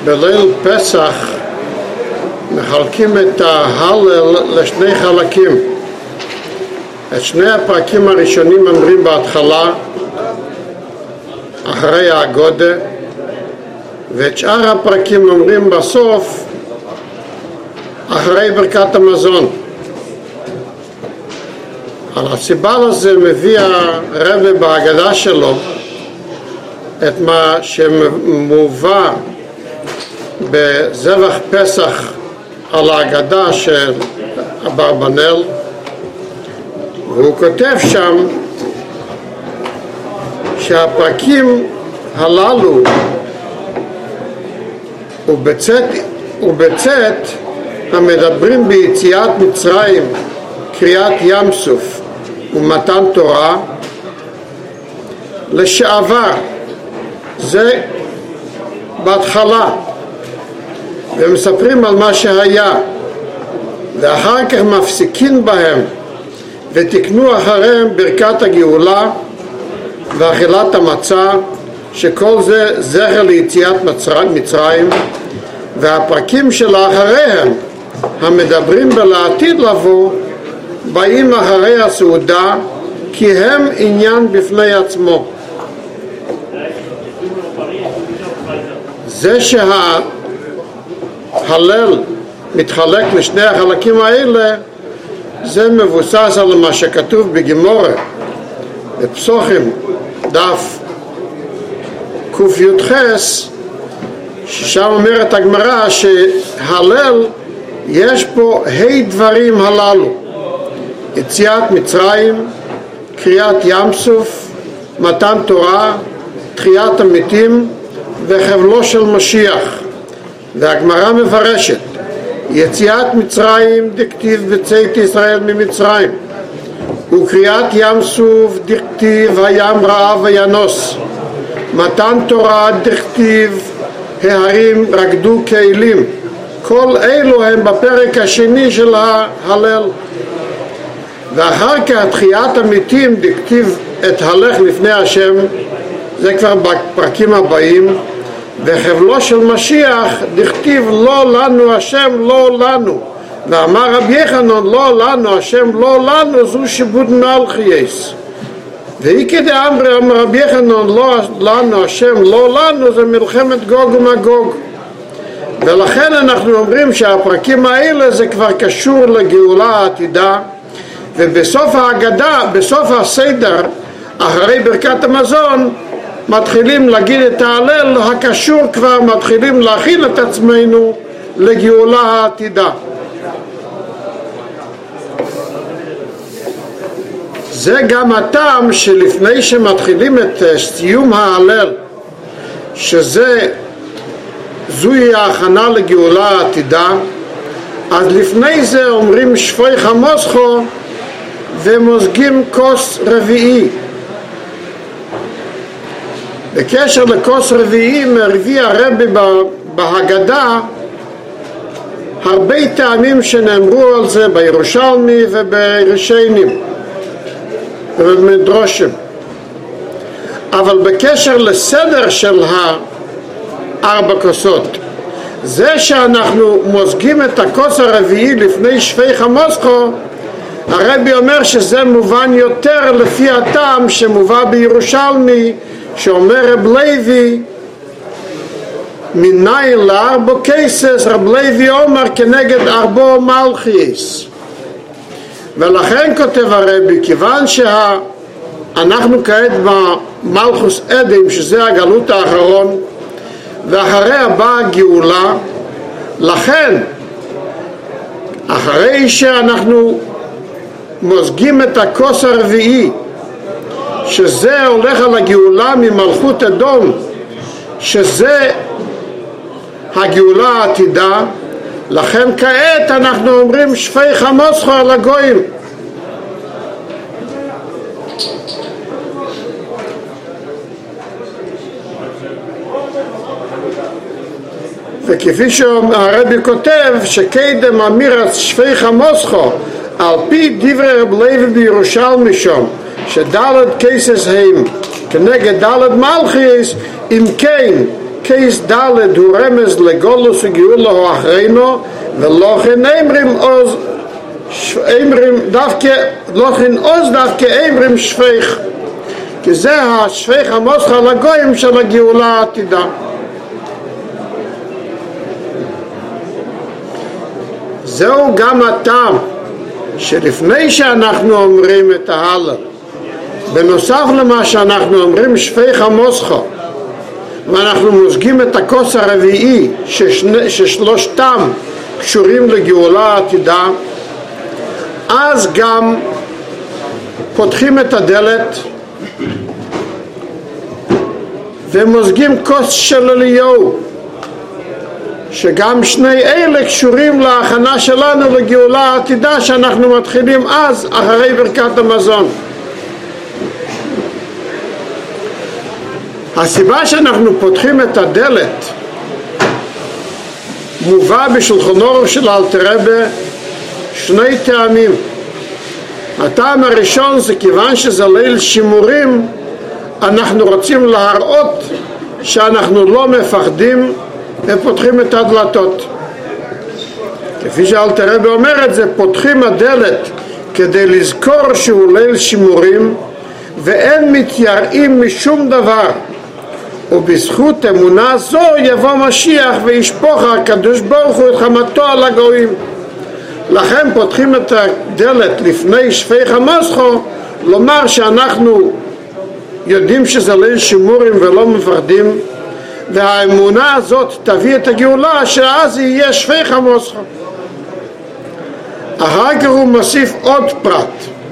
בליל פסח מחלקים את ההלל לשני חלקים. את שני הפרקים הראשונים אומרים בהתחלה, אחרי ההגודה, ואת שאר הפרקים אומרים בסוף, אחרי ברכת המזון. על הסיבה לזה מביא הרב בהגדה שלו את מה שמובא בזבח פסח על ההגדה של אברבנאל, והוא כותב שם שהפרקים הללו ובצאת המדברים ביציאת מצרים, קריאת ים סוף ומתן תורה לשעבר, זה בהתחלה, ומספרים על מה שהיה, ואחר כך מפסיקים בהם ותקנו אחריהם ברכת הגאולה ואכילת המצה, שכל זה זכר ליציאת מצרים. והפרקים שלאחריהם המדברים בלעתיד לבוא באים אחרי הסעודה, כי הם עניין בפני עצמו. זה שההלל מתחלק לשני החלקים האלה, זה מבוסס על מה שכתוב בגמורה בפסוחים דף קי"ח, ששם אומרת הגמרא שהלל יש פה דברים הללו: יציאת מצרים, קריאת ים סוף, מתן תורה, תחיית המתים וחבלו של משיח. והגמרא מפרשת: יציאת מצרים דכתיב בצאת ישראל ממצרים, וקריאת ים סוף דכתיב הים רעב וינוס, מתן תורה דכתיב ההרים רקדו כאלים. כל אלו הם בפרק השני של ההלל. ואחר כך תחיית המתים דכתיב את הלך לפני השם, זה כבר בפרקים הבאים. וחבלו של משיח דכתיב לא לנו השם לא לנו, ואמר רבי יחנון לא לנו השם לא לנו, זו שיבוד מלכייס. ואיקי דאמרי אמר רבי יחנון לא לנו השם לא לנו, זה מלחמת גוג ומגוג. ולכן אנחנו אומרים שהפרקים האלה זה כבר קשור לגאולה העתידה. ובסוף ההגדה, בסוף הסדר, אחרי ברכת המזון, מתחילים להגיד את ההלל הקשור, כבר מתחילים להכין את עצמנו לגאולה העתידה. זה גם הטעם שלפני שמתחילים את סיום ההלל, זוהי ההכנה לגאולה העתידה, אז לפני זה אומרים שפוי חמוסכו ומוזגים כוס רביעי. בקשר לכוס רביעי מביא הרבי בהגדה הרבה טעמים שנאמרו על זה בירושלמי ובראשונים ובמדרושים. אבל בקשר לסדר של הארבע כוסות, זה שאנחנו מוזגים את הכוס הרביעי לפני שפי חמוסכו, הרבי אומר שזה מובן יותר לפי הטעם שמובא בירושלמי, שאומר רב לוי מניין לארבע כסס, רב לוי אומר כנגד ארבע מלכייס. ולכן כותב הרבי, כיוון שאנחנו כעת במלכוס אדם, שזה הגלות האחרון, ואחריה באה גאולה, לכן אחרי שאנחנו מוזגים את הכוס הרביעי, שזה הולך על הגאולה ממלכות אדום, שזה הגאולה העתידה, לכן כעת אנחנו אומרים שפי חמוסכו על הגויים. וכפי שהרבי כותב שקדם אמירת שפי חמוסכו על פי דברי רב לוי בירושלמי שם, שדלת כסס הם כנגד דלת מלכייס, אם כן קייס ד' הוא רמז לגולוס וגאולה או אחרינו, ולכן לכן עוז דווקא אמרים שפך, כי זה השפך המוסך לגויים של הגאולה העתידה. זהו גם הטעם שלפני שאנחנו אומרים את ההלל, בנוסף למה שאנחנו אומרים שפך המוסך, ואנחנו מוזגים את הכוס הרביעי ששלושתם קשורים לגאולה העתידה, אז גם פותחים את הדלת ומוזגים כוס של אליהו, שגם שני אלה קשורים להכנה שלנו לגאולה העתידה שאנחנו מתחילים אז אחרי ברכת המזון. הסיבה שאנחנו פותחים את הדלת מובא בשולחנו של אלתר רבי שני טעמים. הטעם הראשון זה כיוון שזה ליל שימורים, אנחנו רוצים להראות שאנחנו לא מפחדים ופותחים את הדלתות. כפי שאלתר רבי אומר את זה, פותחים הדלת כדי לזכור שהוא ליל שימורים ואין מתייראים משום דבר, ובזכות אמונה זו יבוא משיח וישפוך הקדוש ברוך הוא את חמתו על הגויים. לכן פותחים את הדלת לפני שפך המוסכו, לומר שאנחנו יודעים שזה ליל שימורים ולא מפחדים, והאמונה הזאת תביא את הגאולה שאז יהיה שפך המוסכו. אחר כך הוא מוסיף עוד פרט,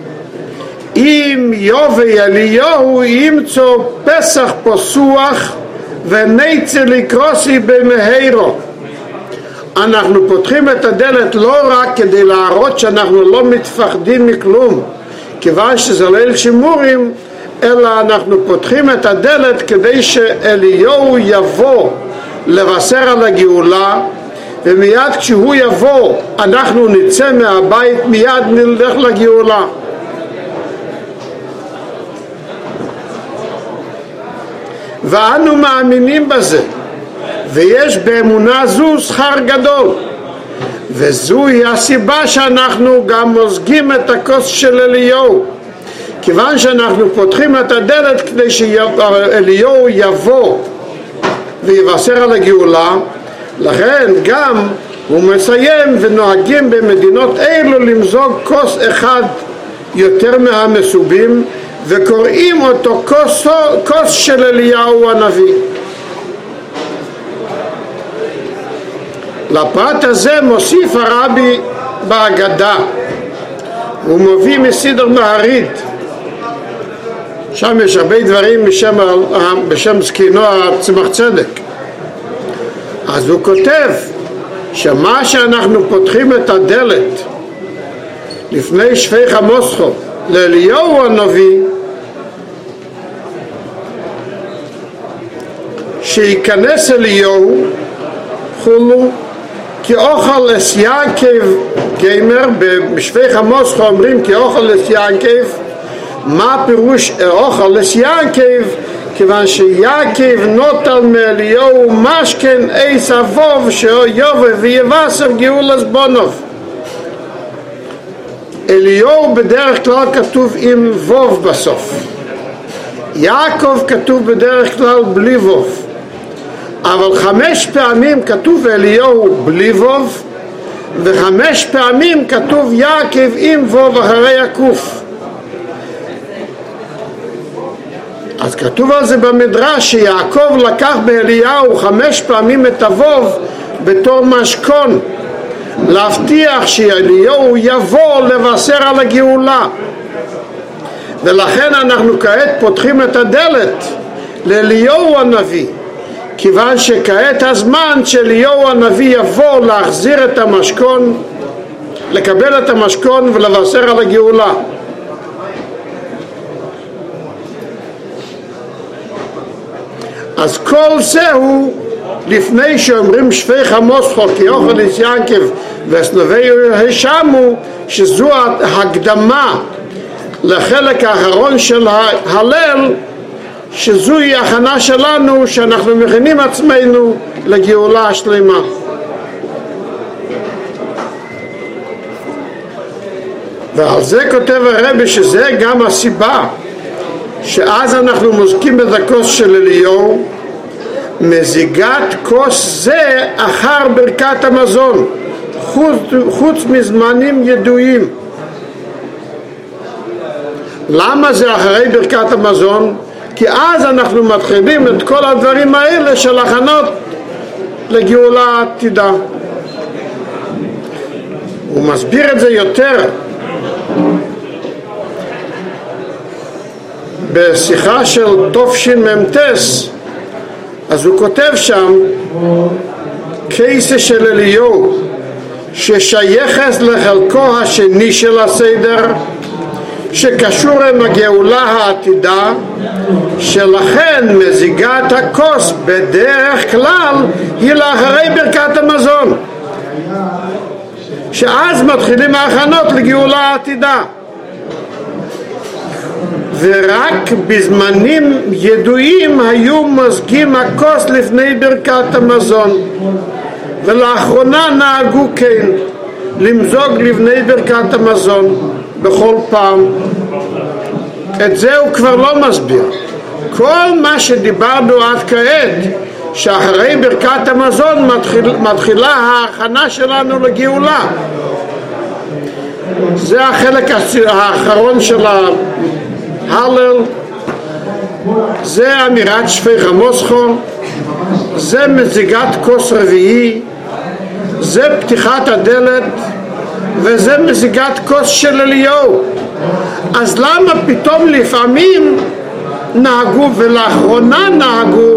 אם יובי אליהו ימצא פסח פסוח ונצא לקרוסי במהירו. אנחנו פותחים את הדלת לא רק כדי להראות שאנחנו לא מתפחדים מכלום כיוון שזה ליל שימורים, אלא אנחנו פותחים את הדלת כדי שאליהו יבוא לבשר על הגאולה, ומיד כשהוא יבוא אנחנו נצא מהבית, מיד נלך לגאולה. ואנו מאמינים בזה, ויש באמונה זו שכר גדול, וזוהי הסיבה שאנחנו גם מוזגים את הכוס של אליהו, כיוון שאנחנו פותחים את הדלת כדי שאליהו יבוא ויבשר על הגאולה. לכן גם הוא מסיים, ונוהגים במדינות אלו למזוג כוס אחד יותר מהמסובים, וקוראים אותו כוס של אליהו הנביא. לפרט הזה מוסיף הרבי בהגדה, הוא מביא מסידר מהר"ית, שם יש הרבה דברים בשם זקינו צמח צדק. אז הוא כותב שמה שאנחנו פותחים את הדלת לפני שפך המוסכו לאליהו הנביא, שייכנס אליהו חולו כאוכל אסייעקב גיימר. בשפך המוסכו אומרים כאוכל אסייעקב. מה פירוש אוכל אסייעקב? כיוון שיעקב נוטל מאליהו משכן עץ אבוב שיובא ויבשר גאולת בונוב. אליהו בדרך כלל כתוב עם ווב בסוף, יעקב כתוב בדרך כלל בלי ווב, אבל 5 פעמים כתוב אליהו בלי ווב, ו5 פעמים כתוב יעקב עם ווב אחרי הקוף. אז כתוב על זה במדרש שיעקב לקח באליהו 5 פעמים את הווב בתור משכון, להבטיח שאליהו יבוא לבשר על הגאולה. ולכן אנחנו כעת פותחים את הדלת לאליהו הנביא, כיוון שכעת הזמן שאליהו הנביא יבוא להחזיר את המשכון, לקבל את המשכון ולבשר על הגאולה. אז כל זהו לפני שאומרים שפך המוסכו כאוכל אסייעקב וסנובי השמו, שזו הקדמה לחלק האחרון של ההלל, שזוהי הכנה שלנו, שאנחנו מכינים עצמנו לגאולה השלמה. ועל זה כותב הרבי שזה גם הסיבה שאז אנחנו מוזגים את הכוס של אליהו, מזיגת כוס זה אחר ברכת המזון, חוץ מזמנים ידועים. למה זה אחרי ברכת המזון? כי אז אנחנו מתחילים את כל הדברים האלה של הכנות לגאולה העתידה. הוא מסביר את זה יותר בשיחה של תשמ"ט, אז הוא כותב שם קייסה של אליהו ששייכת לחלקו השני של הסדר, שקשור עם הגאולה העתידה, שלכן מזיגת הכוס בדרך כלל היא לאחרי ברכת המזון, שאז מתחילים ההכנות לגאולה העתידה, ורק בזמנים ידועים היו מזגים הכוס לפני ברכת המזון, ולאחרונה נהגו כן למזוג לפני ברכת המזון בכל פעם. את זה הוא כבר לא מסביר. כל מה שדיברנו עד כעת, שאחרי ברכת המזון מתחילה ההכנה שלנו לגאולה. זה החלק האחרון של ההלל, זה אמירת שפך המוסכו, זה מזיגת כוס רביעי, זה פתיחת הדלת, וזה מזיגת כוס של אליהו. אז למה פתאום לפעמים נהגו ולאחרונה נהגו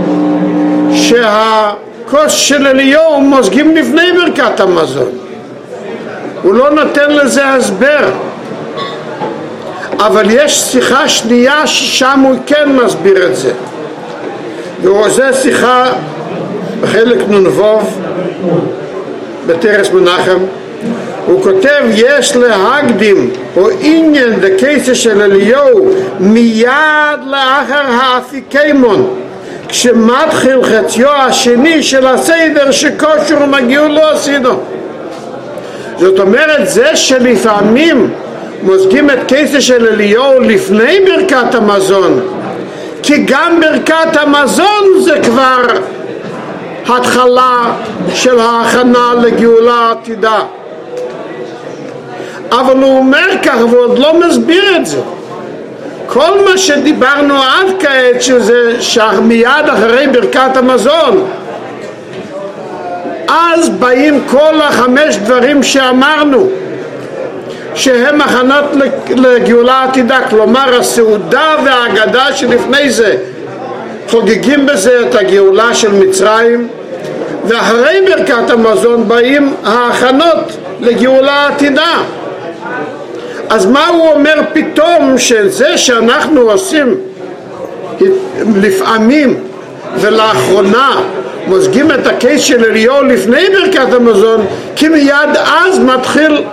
שהכוס של אליהו מוזגים לפני ברכת המזון? הוא לא נותן לזה הסבר, אבל יש שיחה שנייה ששם הוא כן מסביר את זה, וזה שיחה בחלק נ"ו בתרס מנחם. הוא כותב יש להקדים או עניין דקייסה של אליהו מיד לאחר האפיקיימון, כשמתחיל חציו השני של הסדר שקושר ומגיעו לו עשינו. זאת אומרת, זה שלפעמים מוזגים את קייסה של אליהו לפני ברכת המזון, כי גם ברכת המזון זה כבר התחלה של ההכנה לגאולה העתידה. אבל הוא אומר כך ועוד לא מסביר את זה. כל מה שדיברנו עד כעת שזה מיד אחרי ברכת המזון, אז באים כל 5 דברים שאמרנו שהם הכנות לגאולה עתידה, כלומר הסעודה והאגדה שלפני זה חוגגים בזה את הגאולה של מצרים, ואחרי ברכת המזון באים ההכנות לגאולה עתידה. אז מה הוא אומר פתאום שזה שאנחנו עושים לפעמים ולאחרונה מוזגים את הקייס של אליהו לפני ברכת המזון, כי מיד אז מתחיל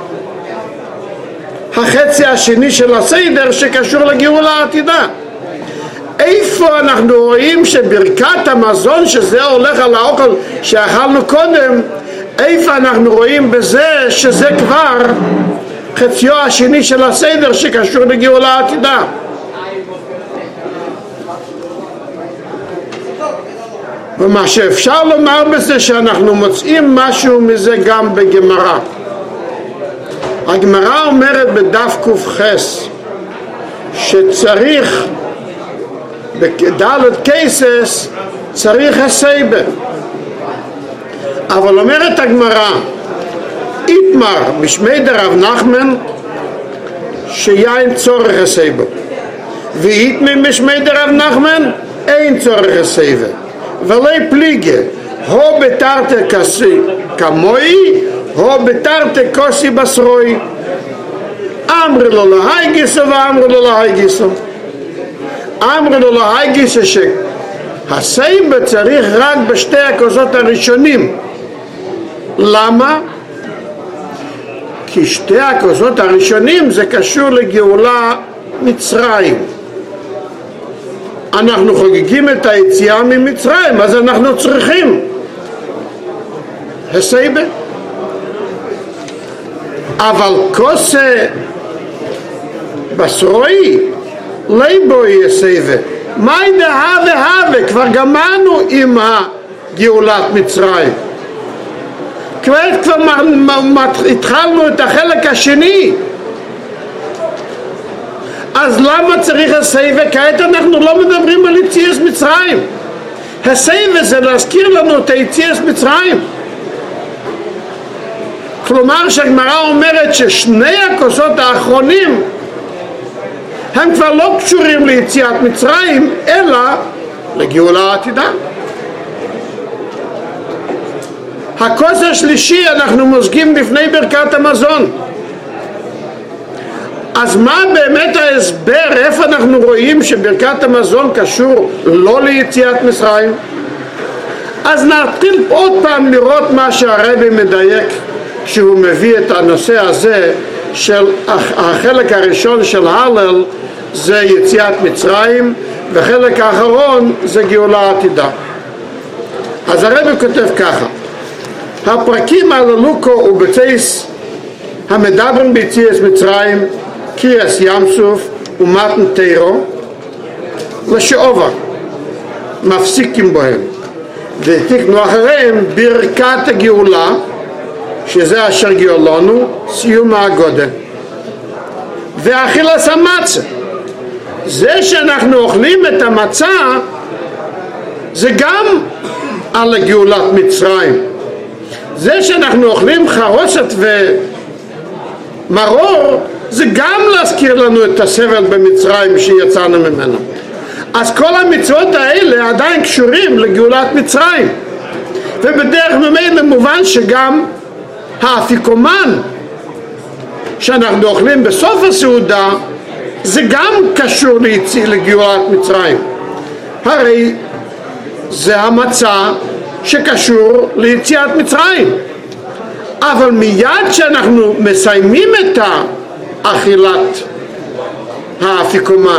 החצי השני של הסדר שקשור לגאולה העתידה. איפה אנחנו רואים שברכת המזון, שזה הולך על האוכל שאכלנו קודם, איפה אנחנו רואים בזה שזה כבר חציו השני של הסדר שקשור לגאולה העתידה? ומה שאפשר לומר בזה שאנחנו מוצאים משהו מזה גם בגמרא. הגמרא אומרת בדף ק"ח שצריך בדלת קייסס צריך הסייבה, אבל אומרת הגמרא איתמר משמי דרב נחמן שיין צורך הסייבה, ואיתמי משמי דרב נחמן אין צורך הסייבה, ולי פליגה הו בתרתי כסי כמוי הו בתרתי כוסי בשרוי, אמרי לו להי גיסו ואמרי לו להי גיסו. אמרי לו להי גיסו שהסייבה צריך רק בשתי הכוסות הראשונים. למה? כי שתי הכוסות הראשונים זה קשור לגאולה מצרים, אנחנו חוגגים את היציאה ממצרים, אז אנחנו צריכים הסייבה. אבל כוסה בשרוי ליבוי הסייבה. מהי דהה, כבר גמרנו עם הגאולת מצרים. כבר התחלנו את החלק השני. אז למה צריך הסייבה? כעת אנחנו לא מדברים על יציאת מצרים. הסייבה זה להזכיר לנו את יציאת מצרים. כלומר שהגמרא אומרת ששני הכוסות האחרונים הם כבר לא קשורים ליציאת מצרים אלא לגאולה העתידה. הכוס השלישי אנחנו מוזגים לפני ברכת המזון. אז מה באמת ההסבר? איפה אנחנו רואים שברכת המזון קשור לא ליציאת מצרים? אז נתחיל עוד פעם לראות מה שהרבי מדייק כשהוא מביא את הנושא הזה של החלק הראשון של הלל זה יציאת מצרים וחלק האחרון זה גאולה עתידה. אז הרבי כותב ככה: הפרקים על הלוקו ובצייס המדברים ביציאת מצרים קריאס ים סוף ומתן תירו לשעובר מפסיקים בהם ותקנו אחריהם ברכת הגאולה שזה אשר גאולנו סיום הגודל ואכילת המצה. זה שאנחנו אוכלים את המצה זה גם על גאולת מצרים. זה שאנחנו אוכלים חרוסת ומרור זה גם להזכיר לנו את הסבל במצרים שיצאנו ממנו. אז כל המצוות האלה עדיין קשורים לגאולת מצרים, ובדרך ממילא מובן שגם האפיקומן שאנחנו אוכלים בסוף הסעודה זה גם קשור לגאולת מצרים. הרי זה המצה שקשור ליציאת מצרים. אבל מיד שאנחנו מסיימים את האכילת האפיקומן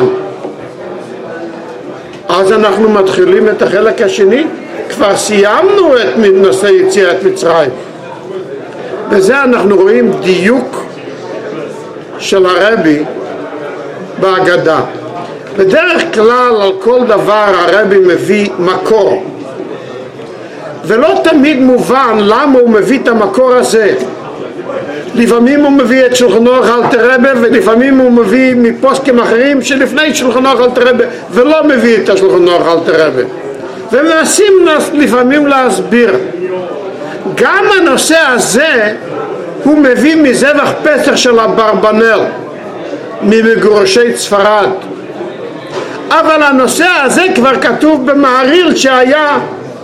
אז אנחנו מתחילים את החלק השני. כבר סיימנו את נושא יציאת מצרים, וזה אנחנו רואים דיוק של הרבי בהגדה. בדרך כלל על כל דבר הרבי מביא מקור, ולא תמיד מובן למה הוא מביא את המקור הזה. לפעמים הוא מביא את שולחן אורך אלתר רבי, ולפעמים הוא מביא מפוסקים אחרים שלפני שולחן אורך אלתר רבי ולא מביא את השולחן אורך אלתר רבי, ומנסים לפעמים להסביר. גם הנושא הזה הוא מביא מזבח פסח של אברבנאל ממגורשי ספרד, אבל הנושא הזה כבר כתוב במהרי"ל שהיה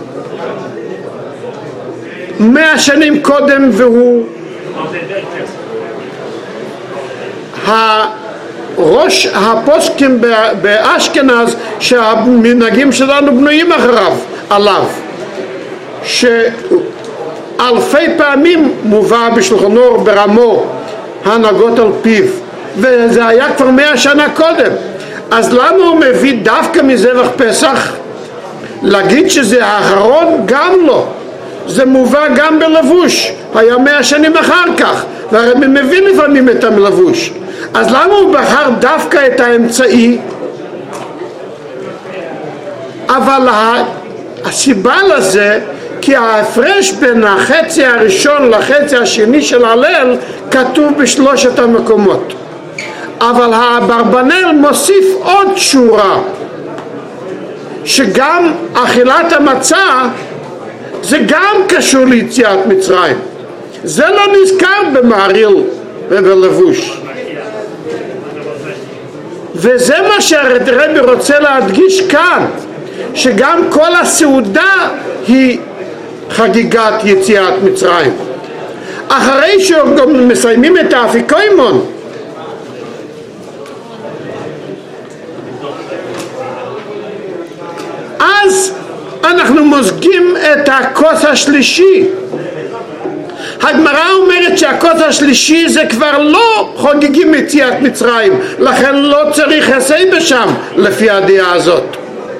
100 שנים קודם, והוא ראש הפוסקים באשכנז שהמנהגים שלנו בנויים אחריו עליו, שאלפי פעמים מובא בשולחן אור ברמו הנהגות על פיו, וזה היה כבר 100 שנה קודם. אז למה הוא מביא דווקא מזבח פסח? להגיד שזה האחרון? גם לא. זה מובא גם בלבוש, היה 100 שנים אחר כך, והרבי מביא לפעמים את הלבוש. אז למה הוא בחר דווקא את האמצעי? אבל הסיבה לזה כי ההפרש בין החצי הראשון לחצי השני של הלל כתוב בשלושת המקומות, אבל האברבנאל מוסיף עוד שורה שגם אכילת המצה זה גם קשור ליציאת מצרים. זה לא נזכר במהרי"ל ובלבוש, וזה מה שהרבי רוצה להדגיש כאן, שגם כל הסעודה היא חגיגת יציאת מצרים. אחרי שמסיימים את האפיקוימון אז אנחנו מוזגים את הכוס השלישי. הגמרא אומרת שהכוס השלישי זה כבר לא חוגגים יציאת מצרים, לכן לא צריך הסייבה שם לפי הדעה הזאת.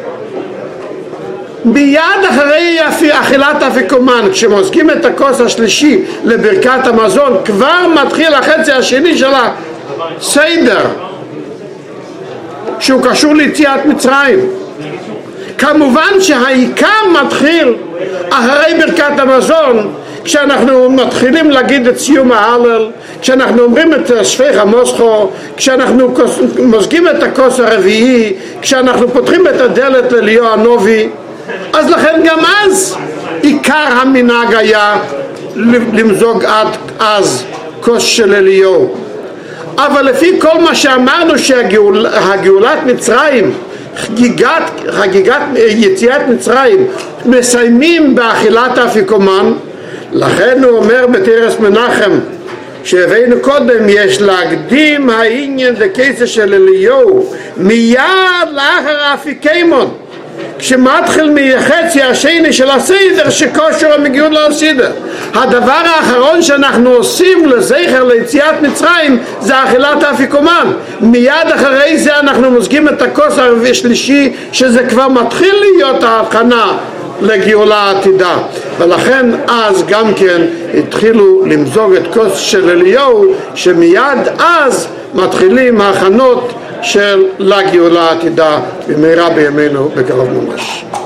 מיד אחרי אכילת אפיקומן, כשמוזגים את הכוס השלישי לברכת המזון, כבר מתחיל החצי השני של הסדר שהוא קשור ליציאת מצרים. כמובן שהעיקר מתחיל אחרי ברכת המזון, כשאנחנו מתחילים להגיד את סיום ההלל, כשאנחנו אומרים את שפך המוסכו, כשאנחנו מוזגים את הכוס הרביעי, כשאנחנו פותחים את הדלת לאליהו הנובי. אז לכן גם אז עיקר המנהג היה למזוג עד אז כוס של אליהו. אבל לפי כל מה שאמרנו שהגאולת מצרים, חגיגת יציאת מצרים, מסיימים באכילת האפיקומן, לכן הוא אומר בתרס מנחם שהבאנו קודם, יש להקדים העניין דקייסה של אליהו מיד לאחר האפיקמון, כשמתחיל מחצי השני של הסדר שקושר המגיעות לסדר. הדבר האחרון שאנחנו עושים לזכר ליציאת מצרים זה אכילת האפיקומן. מיד אחרי זה אנחנו מוזגים את הכוס השלישי, שזה כבר מתחיל להיות ההבחנה לגאולה העתידה, ולכן אז גם כן התחילו למזוג את כוס של אליהו, שמיד אז מתחילים ההכנות של לגאולה העתידה במהרה בימינו בקרוב ממש.